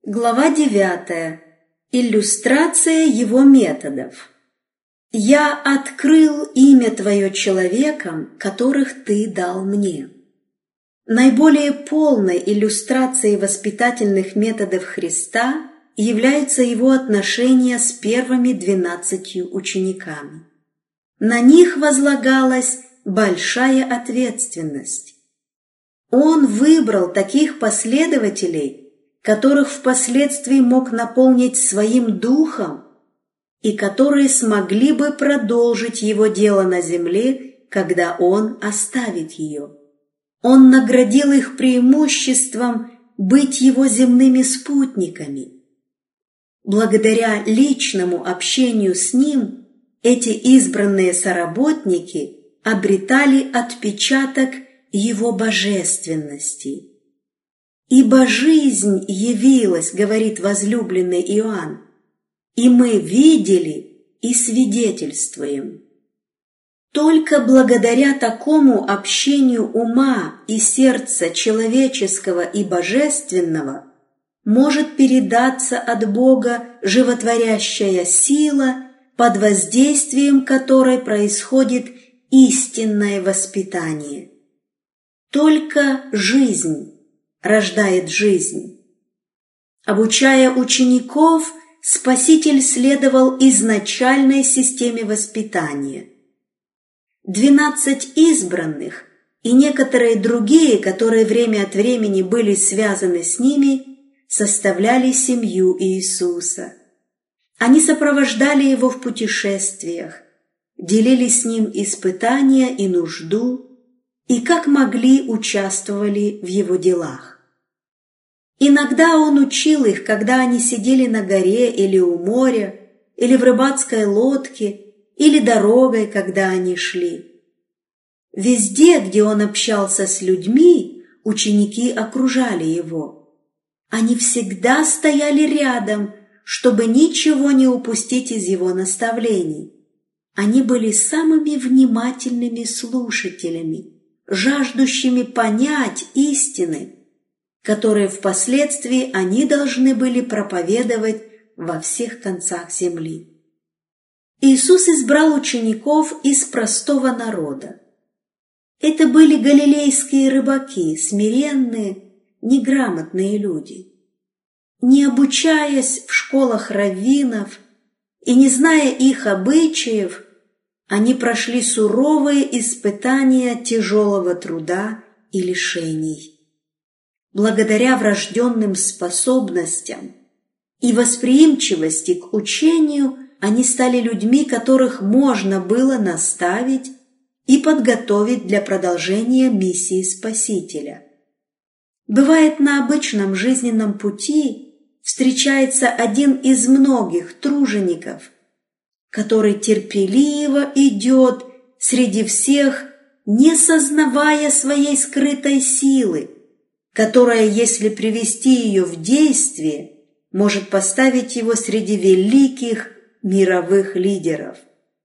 Глава 9. Иллюстрация его методов. «Я открыл имя Твое человекам, которых Ты дал мне». Наиболее полной иллюстрацией воспитательных методов Христа является его отношение с первыми 12 учениками. На них возлагалась большая ответственность. Он выбрал таких последователей, которых впоследствии мог наполнить своим духом и которые смогли бы продолжить его дело на земле, когда он оставит ее. Он наградил их преимуществом быть его земными спутниками. Благодаря личному общению с ним эти избранные соработники обретали отпечаток его божественности. «Ибо жизнь явилась, — говорит возлюбленный Иоанн, — и мы видели и свидетельствуем». Только благодаря такому общению ума и сердца человеческого и божественного может передаться от Бога животворящая сила, под воздействием которой происходит истинное воспитание. Только жизнь рождает жизнь. Обучая учеников, Спаситель следовал изначальной системе воспитания. 12 избранных и некоторые другие, которые время от времени были связаны с ними, составляли семью Иисуса. Они сопровождали Его в путешествиях, делили с Ним испытания и нужду, и как могли участвовали в Его делах. Иногда Он учил их, когда они сидели на горе или у моря, или в рыбацкой лодке, или дорогой, когда они шли. Везде, где Он общался с людьми, ученики окружали Его. Они всегда стояли рядом, чтобы ничего не упустить из Его наставлений. Они были самыми внимательными слушателями, жаждущими понять истины, которые впоследствии они должны были проповедовать во всех концах земли. Иисус избрал учеников из простого народа. Это были галилейские рыбаки, смиренные, неграмотные люди. Не обучаясь в школах раввинов и не зная их обычаев, они прошли суровые испытания тяжелого труда и лишений. Благодаря врожденным способностям и восприимчивости к учению они стали людьми, которых можно было наставить и подготовить для продолжения миссии Спасителя. Бывает, на обычном жизненном пути встречается один из многих тружеников, который терпеливо идет среди всех, не сознавая своей скрытой силы, которая, если привести ее в действие, может поставить его среди великих мировых лидеров.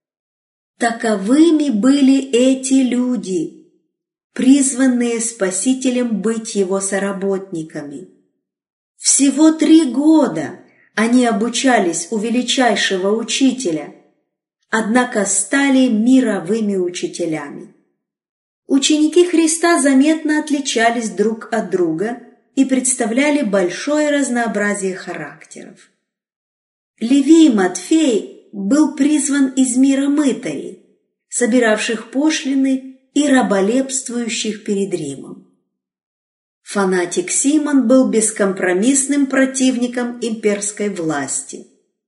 Таковыми были эти люди, призванные Спасителем быть Его соработниками. Всего 3 года они обучались у величайшего учителя, однако стали мировыми учителями. Ученики Христа заметно отличались друг от друга и представляли большое разнообразие характеров. Левий Матфей был призван из мира мытарей, собиравших пошлины и раболепствующих перед Римом. Фанатик Симон был бескомпромиссным противником имперской власти.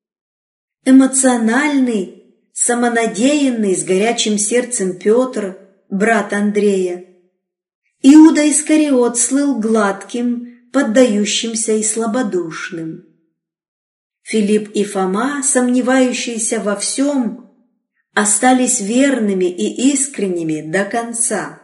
Эмоциональный, самонадеянный, с горячим сердцем Петр, брат Андрея. Иуда Искариот слыл гладким, поддающимся и слабодушным. Филипп и Фома, сомневающиеся во всем, остались верными и искренними до конца.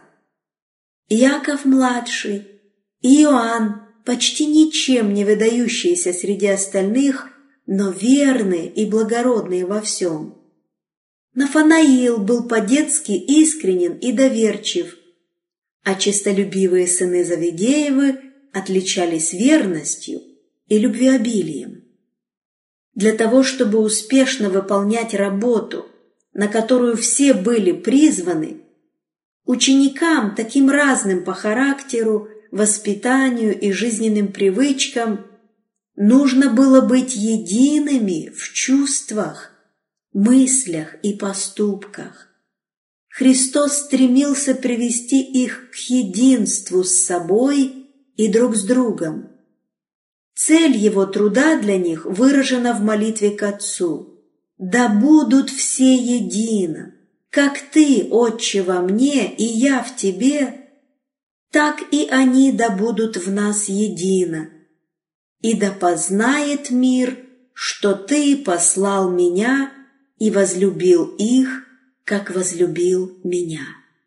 Иаков-младший и Иоанн, почти ничем не выдающиеся среди остальных, но верные и благородные во всем. Нафанаил был по-детски искренен и доверчив, а честолюбивые сыны Завидеевы отличались верностью и любвеобилием. Для того, чтобы успешно выполнять работу, на которую все были призваны, ученикам, таким разным по характеру, воспитанию и жизненным привычкам, нужно было быть едиными в чувствах, мыслях и поступках. Христос стремился привести их к единству с собой и друг с другом. Цель Его труда для них выражена в молитве к Отцу: «Да будут все едино, как Ты, Отче, во мне, и я в Тебе, так и они да будут в нас едино. И да познает мир, что Ты послал Меня и возлюбил их, как возлюбил Меня».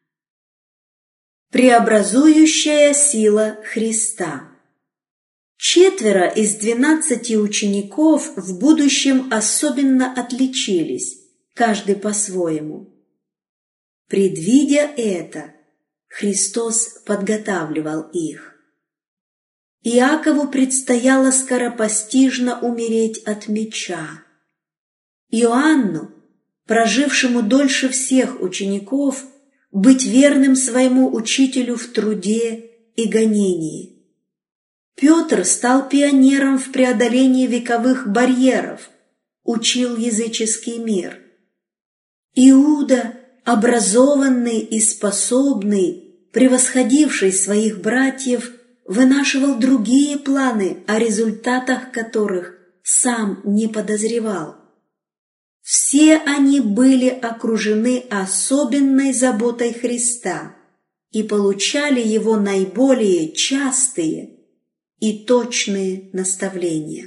Преобразующая сила Христа. 4 из 12 учеников в будущем особенно отличились, каждый по-своему. Предвидя это, Христос подготавливал их. Иакову предстояло скоропостижно умереть от меча. Иоанну, прожившему дольше всех учеников, быть верным своему учителю в труде и гонении. Петр стал пионером в преодолении вековых барьеров, учил языческий мир. Иуда, образованный и способный, превосходивший своих братьев, вынашивал другие планы, о результатах которых сам не подозревал. Все они были окружены особенной заботой Христа и получали Его наиболее частые и точные наставления.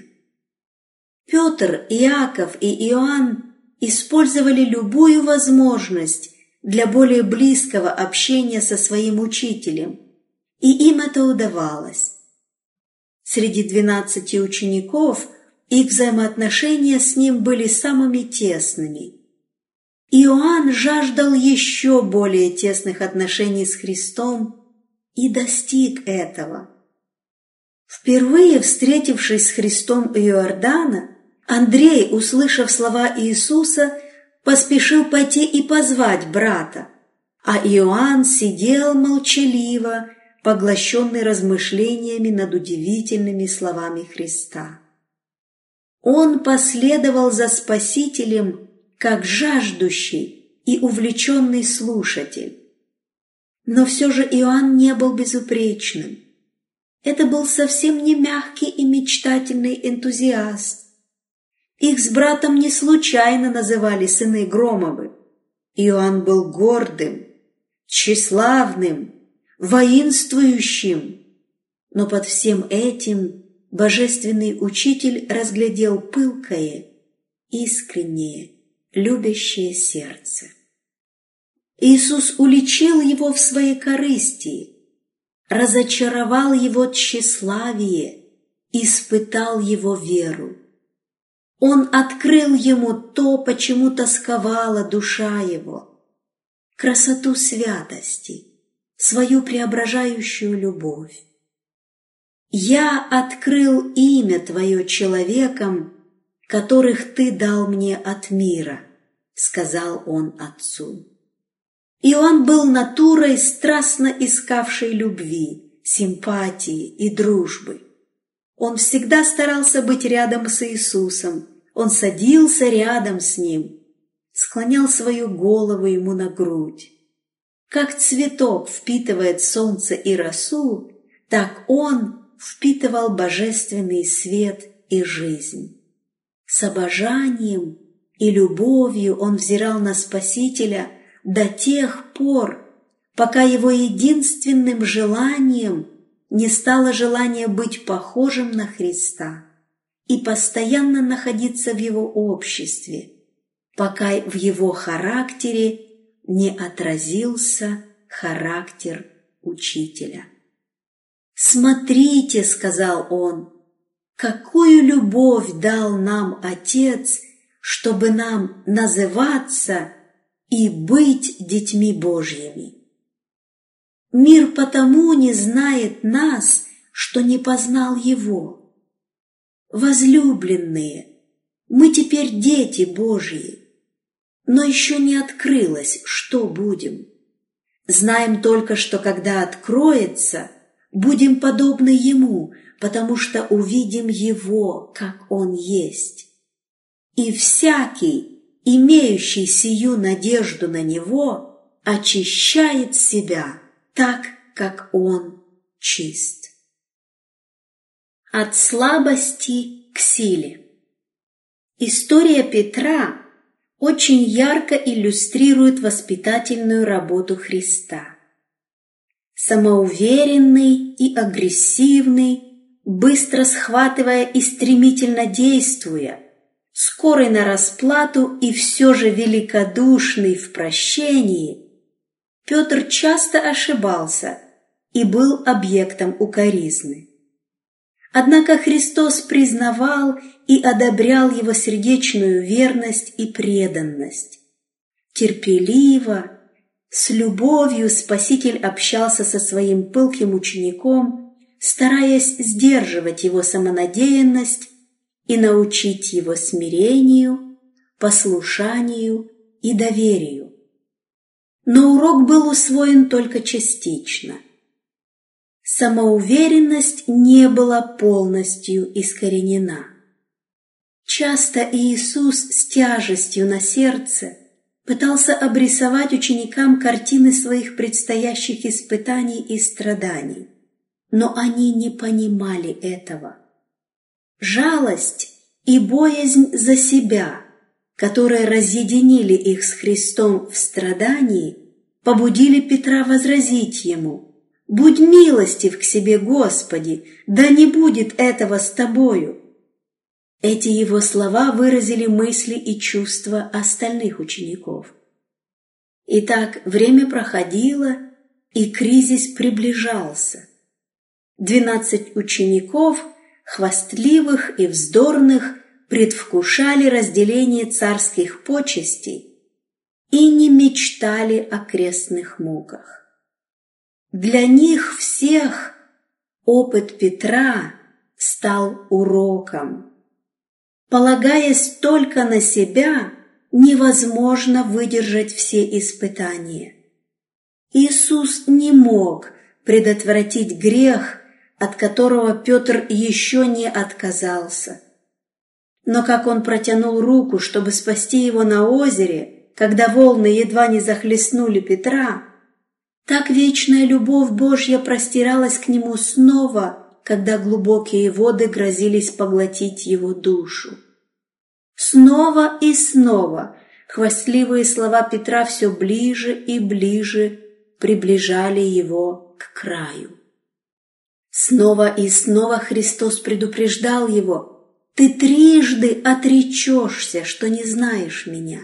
Петр, Иаков и Иоанн использовали любую возможность для более близкого общения со своим учителем, и им это удавалось. Среди 12 учеников их взаимоотношения с ним были самыми тесными. Иоанн жаждал еще более тесных отношений с Христом и достиг этого. Впервые встретившись с Христом у Иордана, Андрей, услышав слова Иисуса, поспешил пойти и позвать брата, а Иоанн сидел молчаливо, поглощенный размышлениями над удивительными словами Христа. Он последовал за Спасителем как жаждущий и увлеченный слушатель. Но все же Иоанн не был безупречным. Это был совсем не мягкий и мечтательный энтузиаст. Их с братом не случайно называли сыны Громовы. Иоанн был гордым, тщеславным, воинствующим, но под всем этим Божественный Учитель разглядел пылкое, искреннее, любящее сердце. Иисус уличил его в своей корысти, разочаровал его тщеславие, испытал его веру. Он открыл ему то, почему тосковала душа его, красоту святости, свою преображающую любовь. «Я открыл имя Твое человекам, которых Ты дал мне от мира», — сказал он Отцу. Иоанн был натурой, страстно искавшей любви, симпатии и дружбы. Он всегда старался быть рядом с Иисусом, он садился рядом с Ним, склонял свою голову Ему на грудь. Как цветок впитывает солнце и росу, так он впитывал божественный свет и жизнь. С обожанием и любовью он взирал на Спасителя до тех пор, пока его единственным желанием не стало желание быть похожим на Христа и постоянно находиться в Его обществе, пока в его характере не отразился характер Учителя. «Смотрите, — сказал он, — какую любовь дал нам Отец, чтобы нам называться и быть детьми Божьими. Мир потому не знает нас, что не познал Его. возлюбленные, мы теперь дети Божьи, но еще не открылось, что будем. Знаем только, что когда откроется, будем подобны Ему, потому что увидим Его, как Он есть. И всякий, имеющий сию надежду на Него, очищает себя так, как Он чист. От слабости к силе. История Петра очень ярко иллюстрирует воспитательную работу Христа. Самоуверенный и агрессивный, быстро схватывая и стремительно действуя, скорый на расплату и все же великодушный в прощении, Петр часто ошибался и был объектом укоризны. Однако Христос признавал и одобрял его сердечную верность и преданность. Терпеливо, с любовью Спаситель общался со своим пылким учеником, стараясь сдерживать его самонадеянность и научить его смирению, послушанию и доверию. Но урок был усвоен только частично. Самоуверенность не была полностью искоренена. Часто Иисус с тяжестью на сердце пытался обрисовать ученикам картины своих предстоящих испытаний и страданий, но они не понимали этого. Жалость и боязнь за себя, которые разъединили их с Христом в страдании, побудили Петра возразить ему: «Будь милостив к себе, Господи, да не будет этого с тобою». Эти его слова выразили мысли и чувства остальных учеников. Итак, время проходило, и кризис приближался. 12 учеников, хвастливых и вздорных, предвкушали разделение царских почестей и не мечтали о крестных муках. Для них всех опыт Петра стал уроком. Полагаясь только на себя, невозможно выдержать все испытания. Иисус не мог предотвратить грех, от которого Петр еще не отказался. Но как он протянул руку, чтобы спасти его на озере, когда волны едва не захлестнули Петра, так вечная любовь Божья простиралась к нему снова, когда глубокие воды грозились поглотить его душу. Снова и снова хвастливые слова Петра все ближе и ближе приближали его к краю. Снова и снова Христос предупреждал его: «Ты трижды отречешься, что не знаешь меня».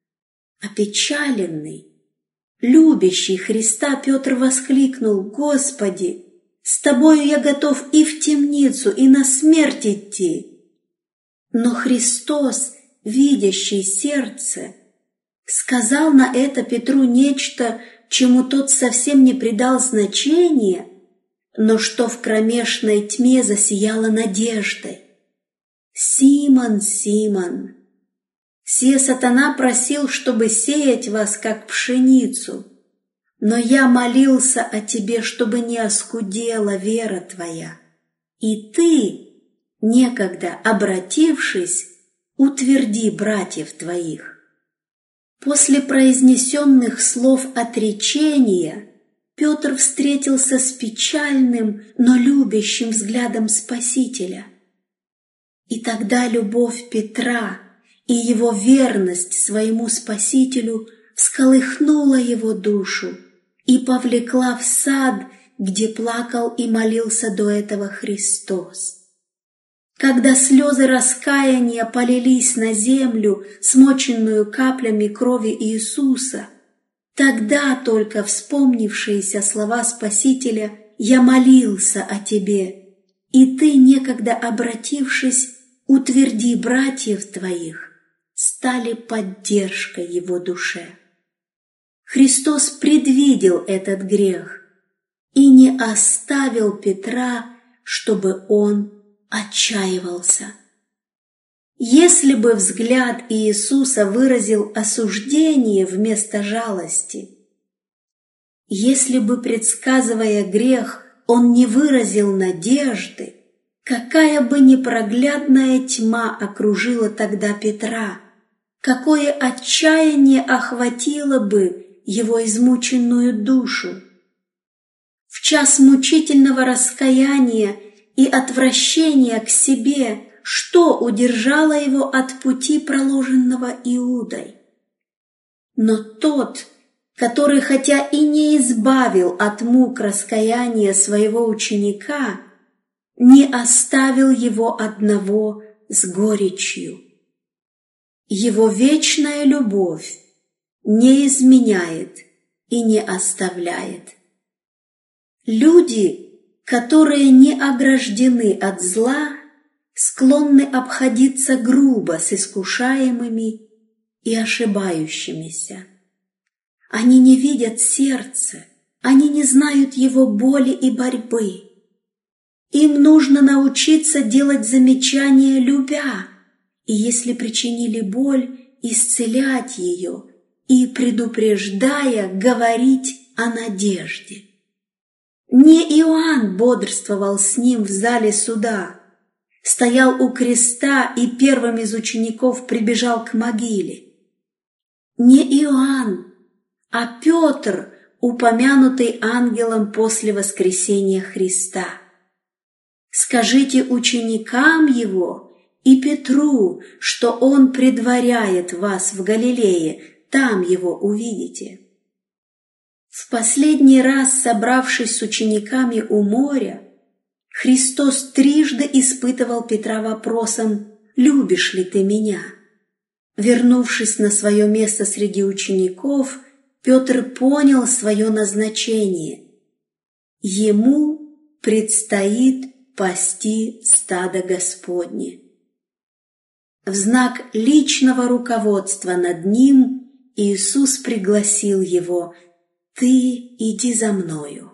Опечаленный, любящий Христа, Петр воскликнул: «Господи, с Тобою я готов и в темницу, и на смерть идти». Но Христос, видящий сердце, сказал на это Петру нечто, чему тот совсем не придал значения, но что в кромешной тьме засияло надеждой. «Симон, Симон, се сатана просил, чтобы сеять вас, как пшеницу, но я молился о тебе, чтобы не оскудела вера твоя, и ты, некогда обратившись, утверди братьев твоих». После произнесенных слов отречения Петр встретился с печальным, но любящим взглядом Спасителя. И тогда любовь Петра и его верность своему Спасителю всколыхнула его душу и повлекла в сад, где плакал и молился до этого Христос. Когда слезы раскаяния полились на землю, смоченную каплями крови Иисуса, тогда только вспомнившиеся слова Спасителя «Я молился о тебе, и ты, некогда обратившись, утверди братьев твоих», стали поддержкой его душе. Христос предвидел этот грех и не оставил Петра, чтобы он отчаивался. Если бы взгляд Иисуса выразил осуждение вместо жалости, если бы, предсказывая грех, Он не выразил надежды, какая бы непроглядная тьма окружила тогда Петра, какое отчаяние охватило бы его измученную душу. В час мучительного раскаяния и отвращения к себе что удержало его от пути, проложенного Иудой? Но тот, который хотя и не избавил от мук раскаяния своего ученика, не оставил его одного с горечью. Его вечная любовь не изменяет и не оставляет. Люди, которые не ограждены от зла, склонны обходиться грубо с искушаемыми и ошибающимися. Они не видят сердца, они не знают его боли и борьбы. Им нужно научиться делать замечания, любя, и если причинили боль, исцелять ее и, предупреждая, говорить о надежде. Не Иоанн бодрствовал с ним в зале суда, стоял у креста и первым из учеников прибежал к могиле. Не Иоанн, а Петр, упомянутый ангелом после воскресения Христа. Скажите ученикам его и Петру, что он предваряет вас в Галилее, там его увидите. В последний раз, собравшись с учениками у моря, Христос трижды испытывал Петра вопросом: «Любишь ли ты меня?». Вернувшись на свое место среди учеников, Петр понял свое назначение. Ему предстоит пасти стадо Господне. В знак личного руководства над ним Иисус пригласил его: «Ты иди за мною».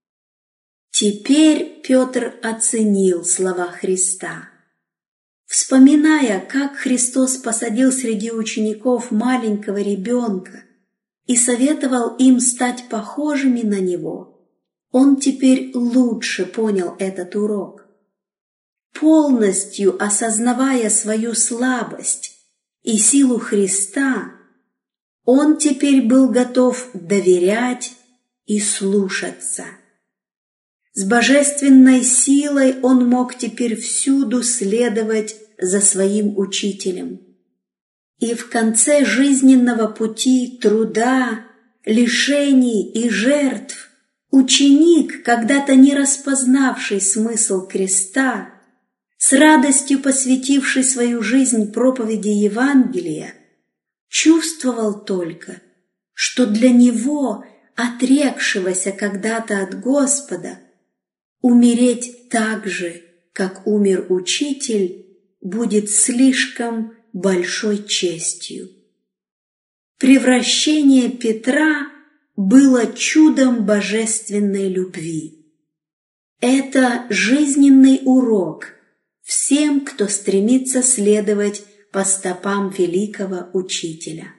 Теперь Петр оценил слова Христа. Вспоминая, как Христос посадил среди учеников маленького ребенка и советовал им стать похожими на Него, он теперь лучше понял этот урок. Полностью осознавая свою слабость и силу Христа, он теперь был готов доверять и слушаться. С божественной силой он мог теперь всюду следовать за своим учителем. И в конце жизненного пути труда, лишений и жертв ученик, когда-то не распознавший смысл креста, с радостью посвятивший свою жизнь проповеди Евангелия, чувствовал только, что для него, отрекшегося когда-то от Господа, умереть так же, как умер учитель, будет слишком большой честью. Превращение Петра было чудом божественной любви. Это жизненный урок всем, кто стремится следовать по стопам великого учителя.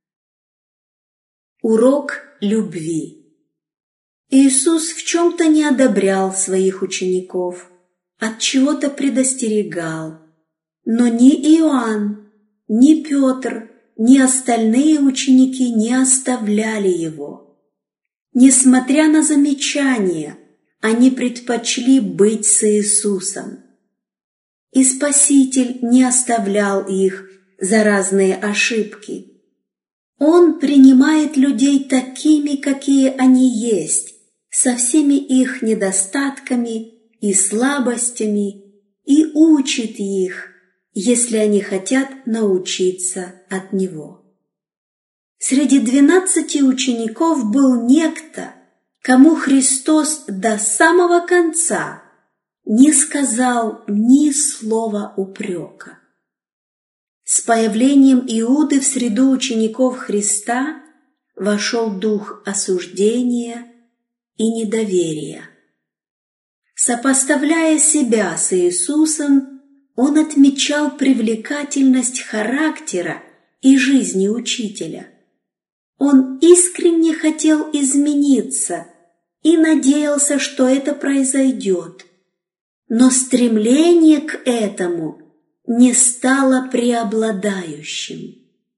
Урок любви. Иисус в чем-то не одобрял своих учеников, от чего-то предостерегал, но ни Иоанн, ни Петр, ни остальные ученики не оставляли его. Несмотря на замечания, они предпочли быть с Иисусом. И Спаситель не оставлял их за разные ошибки. Он принимает людей такими, какие они есть, со всеми их недостатками и слабостями, и учит их, если они хотят научиться от Него. Среди 12 учеников был некто, кому Христос до самого конца не сказал ни слова упрека. С появлением Иуды в среду учеников Христа вошел дух осуждения и недоверия. Сопоставляя себя с Иисусом, он отмечал привлекательность характера и жизни учителя. Он искренне хотел измениться и надеялся, что это произойдет. Но стремление к этому не стало преобладающим.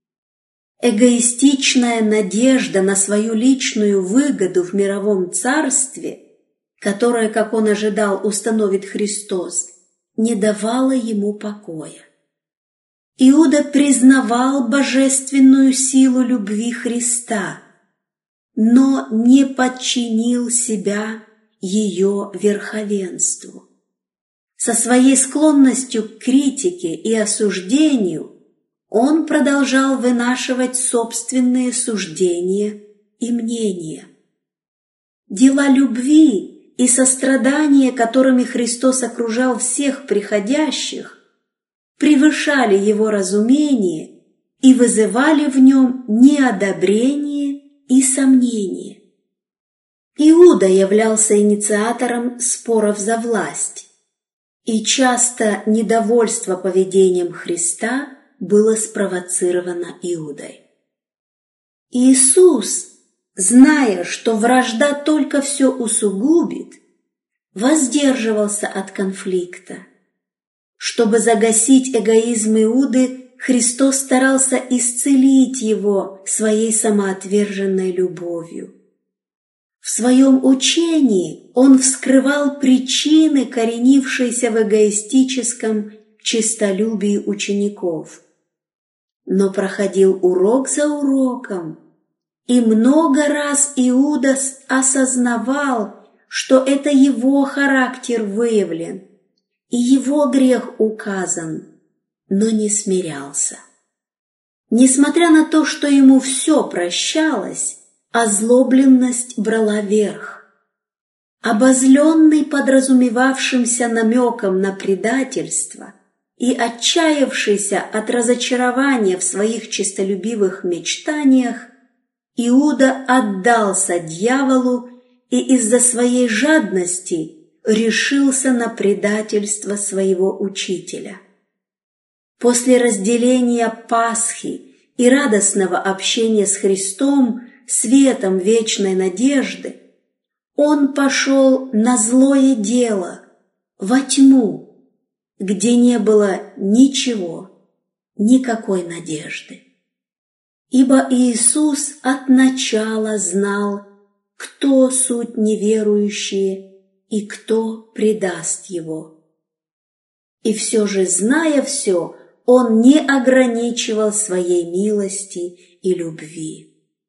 Эгоистичная надежда на свою личную выгоду в мировом царстве, которое, как он ожидал, установит Христос, не давала ему покоя. Иуда признавал божественную силу любви Христа, но не подчинил себя ее верховенству. Со своей склонностью к критике и осуждению он продолжал вынашивать собственные суждения и мнения. Дела любви и сострадания, которыми Христос окружал всех приходящих, превышали его разумение и вызывали в нем неодобрение и сомнение. Иуда являлся инициатором споров за власть, и часто недовольство поведением Христа было спровоцировано Иудой. Иисус, зная, что вражда только все усугубит, воздерживался от конфликта. Чтобы загасить эгоизм Иуды, Христос старался исцелить его своей самоотверженной любовью. В своем учении он вскрывал причины, коренившиеся в эгоистическом честолюбии учеников. Но проходил урок за уроком, и много раз Иуда осознавал, что это его характер выявлен, и его грех указан, но не смирялся. Несмотря на то, что ему все прощалось, озлобленность брала верх. Обозленный подразумевавшимся намеком на предательство и отчаявшийся от разочарования в своих честолюбивых мечтаниях, Иуда отдался дьяволу и из-за своей жадности решился на предательство своего учителя. После разделения Пасхи и радостного общения с Христом, светом вечной надежды, он пошел на злое дело, во тьму, где не было ничего, никакой надежды. Ибо Иисус от начала знал, кто суть неверующие и кто предаст Его. И все же, зная все, Он не ограничивал своей милости и любви.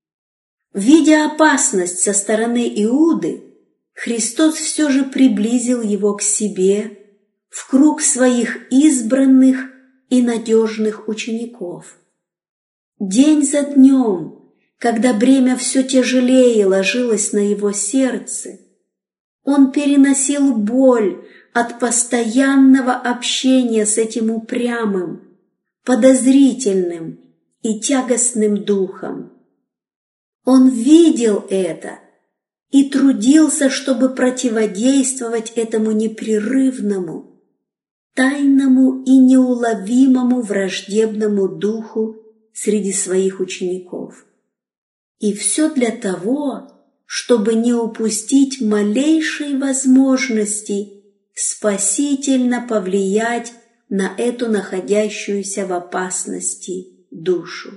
Видя опасность со стороны Иуды, Христос все же приблизил его к себе, в круг своих избранных и надежных учеников. День за днем, когда бремя все тяжелее ложилось на его сердце, он переносил боль от постоянного общения с этим упрямым, подозрительным и тягостным духом. Он видел это и трудился, чтобы противодействовать этому непрерывному, тайному и неуловимому враждебному духу среди своих учеников. И все для того, чтобы не упустить малейшей возможности спасительно повлиять на эту находящуюся в опасности душу.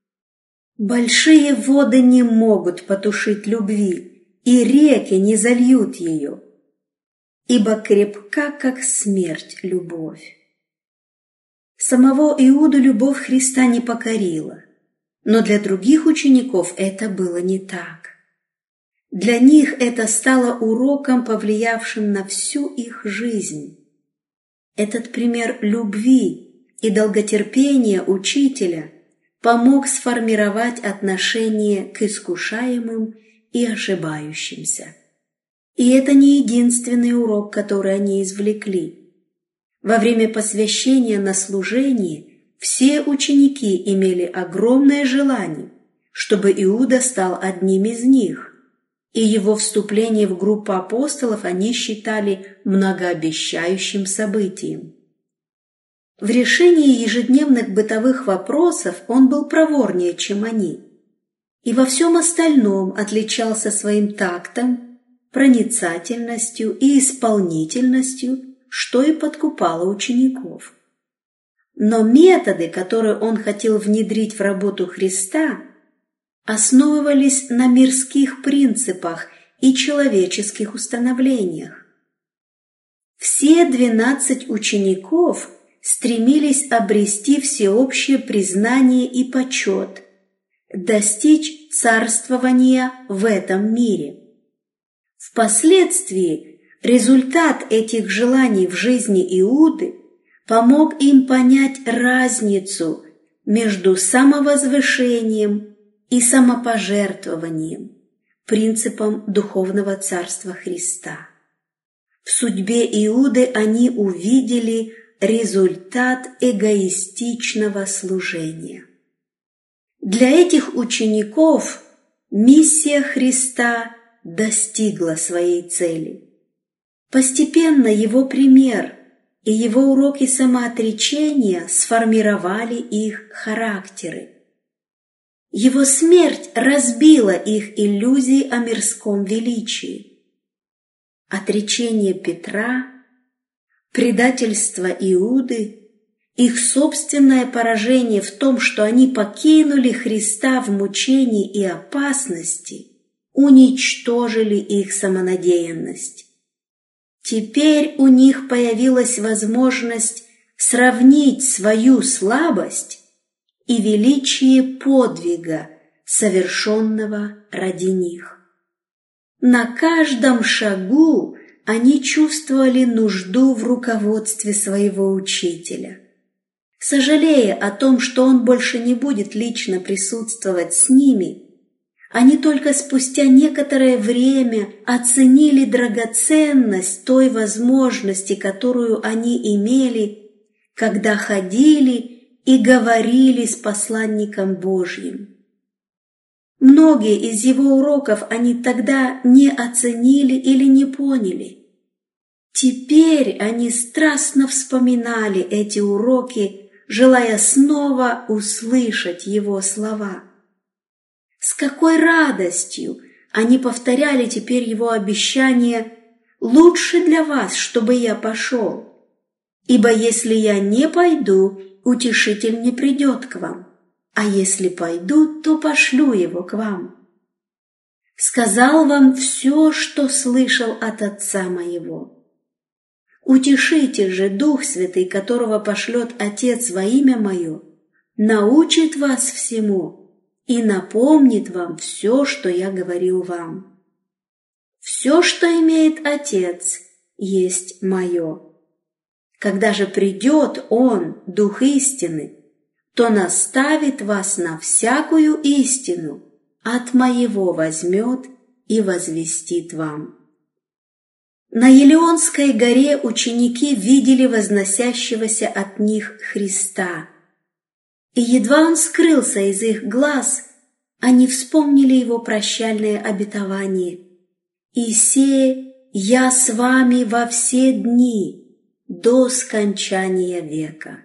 Большие воды не могут потушить любви, и реки не зальют ее, ибо крепка, как смерть, любовь. Самого Иуду любовь Христа не покорила, но для других учеников это было не так. Для них это стало уроком, повлиявшим на всю их жизнь. Этот пример любви и долготерпения учителя помог сформировать отношение к искушаемым и ошибающимся. И это не единственный урок, который они извлекли. Во время посвящения на служение все ученики имели огромное желание, чтобы Иуда стал одним из них, и его вступление в группу апостолов они считали многообещающим событием. В решении ежедневных бытовых вопросов он был проворнее, чем они, и во всем остальном отличался своим тактом, проницательностью и исполнительностью, что и подкупало учеников. Но методы, которые он хотел внедрить в работу Христа, основывались на мирских принципах и человеческих установлениях. Все 12 учеников стремились обрести всеобщее признание и почет, достичь царствования в этом мире. Впоследствии результат этих желаний в жизни Иуды помог им понять разницу между самовозвышением и самопожертвованием, принципом духовного царства Христа. В судьбе Иуды они увидели результат эгоистичного служения. Для этих учеников миссия Христа достигла своей цели. Постепенно его пример и его уроки самоотречения сформировали их характеры. Его смерть разбила их иллюзии о мирском величии. Отречение Петра, предательство Иуды, их собственное поражение в том, что они покинули Христа в мучении и опасности, уничтожили их самонадеянность. Теперь у них появилась возможность сравнить свою слабость и величие подвига, совершенного ради них. На каждом шагу они чувствовали нужду в руководстве своего учителя. Сожалея о том, что он больше не будет лично присутствовать с ними, они только спустя некоторое время оценили драгоценность той возможности, которую они имели, когда ходили и говорили с посланником Божьим. Многие из его уроков они тогда не оценили или не поняли. Теперь они страстно вспоминали эти уроки, желая снова услышать его слова. С какой радостью они повторяли теперь его обещание: «Лучше для вас, чтобы я пошел, ибо если я не пойду, утешитель не придет к вам, а если пойду, то пошлю его к вам. Сказал вам все, что слышал от Отца моего. Утешитель же, Дух Святый, которого пошлет Отец во имя мое, научит вас всему и напомнит вам все, что я говорил вам. Все, что имеет Отец, есть мое. Когда же придет Он, Дух истины, то наставит вас на всякую истину, от моего возьмет и возвестит вам». На Елеонской горе ученики видели возносящегося от них Христа, и едва он скрылся из их глаз, они вспомнили его прощальное обетование: «И се я с вами во все дни до скончания века».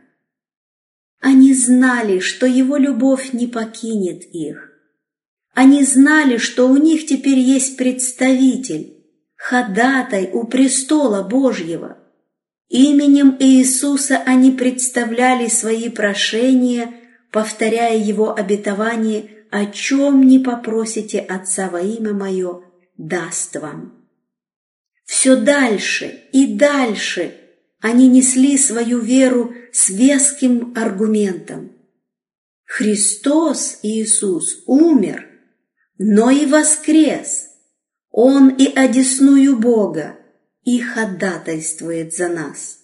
Они знали, что его любовь не покинет их. Они знали, что у них теперь есть представитель, ходатай у престола Божьего. Именем Иисуса они представляли свои прошения, повторяя его обетование: «О чем не попросите Отца во имя Мое, даст вам». Все дальше и дальше они несли свою веру с веским аргументом. Христос Иисус умер, но и воскрес. Он и одесную Бога, и ходатайствует за нас.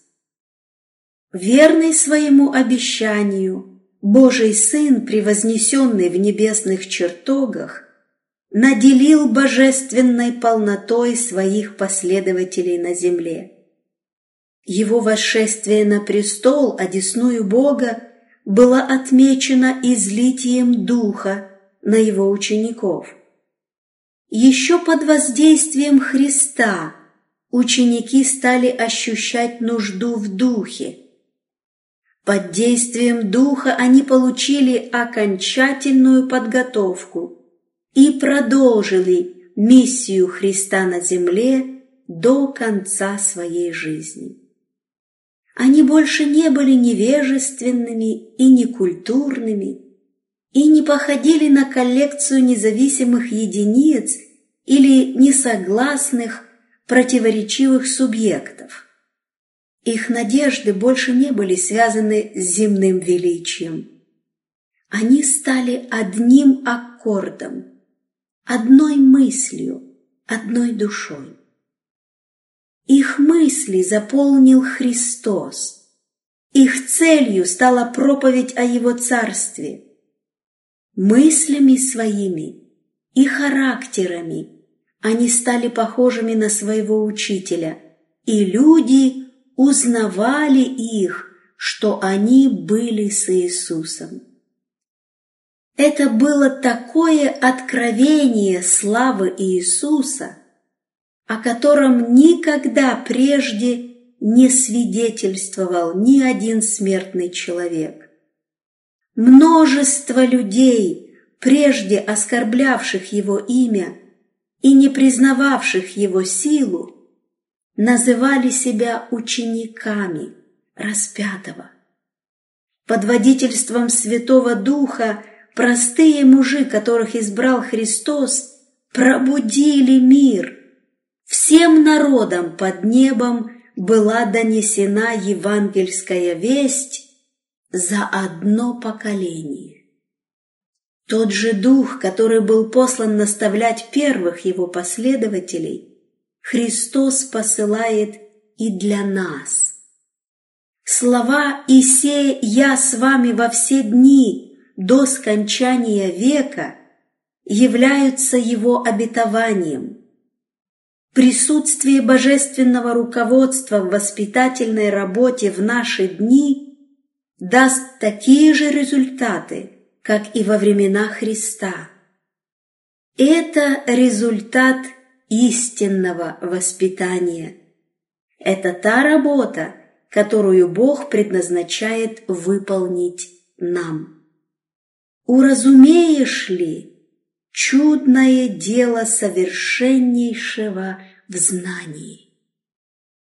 Верный своему обещанию, Божий Сын, превознесенный в небесных чертогах, наделил божественной полнотой своих последователей на земле. Его восшествие на престол, одесную Бога, было отмечено излитием Духа на его учеников. Еще под воздействием Христа ученики стали ощущать нужду в Духе. Под действием Духа они получили окончательную подготовку и продолжили миссию Христа на земле до конца своей жизни. Они больше не были невежественными и некультурными, и не походили на коллекцию независимых единиц или несогласных, противоречивых субъектов. Их надежды больше не были связаны с земным величием. Они стали одним аккордом, одной мыслью, одной душой. Их мысли заполнил Христос. Их целью стала проповедь о Его Царстве. Мыслями своими и характерами они стали похожими на своего учителя, и люди узнавали их, что они были с Иисусом. Это было такое откровение славы Иисуса, о котором никогда прежде не свидетельствовал ни один смертный человек. Множество людей, прежде оскорблявших Его имя и не признававших Его силу, называли себя учениками распятого. Под водительством Святого Духа простые мужи, которых избрал Христос, пробудили мир. Всем народам под небом была донесена евангельская весть за одно поколение. Тот же Дух, который был послан наставлять первых Его последователей, Христос посылает и для нас. Слова «Исе я с вами во все дни до скончания века» являются Его обетованием. Присутствие божественного руководства в воспитательной работе в наши дни даст такие же результаты, как и во времена Христа. Это результат истинного воспитания. Это та работа, которую Бог предназначает выполнить нам. Уразумеешь ли чудное дело совершеннейшего в знании?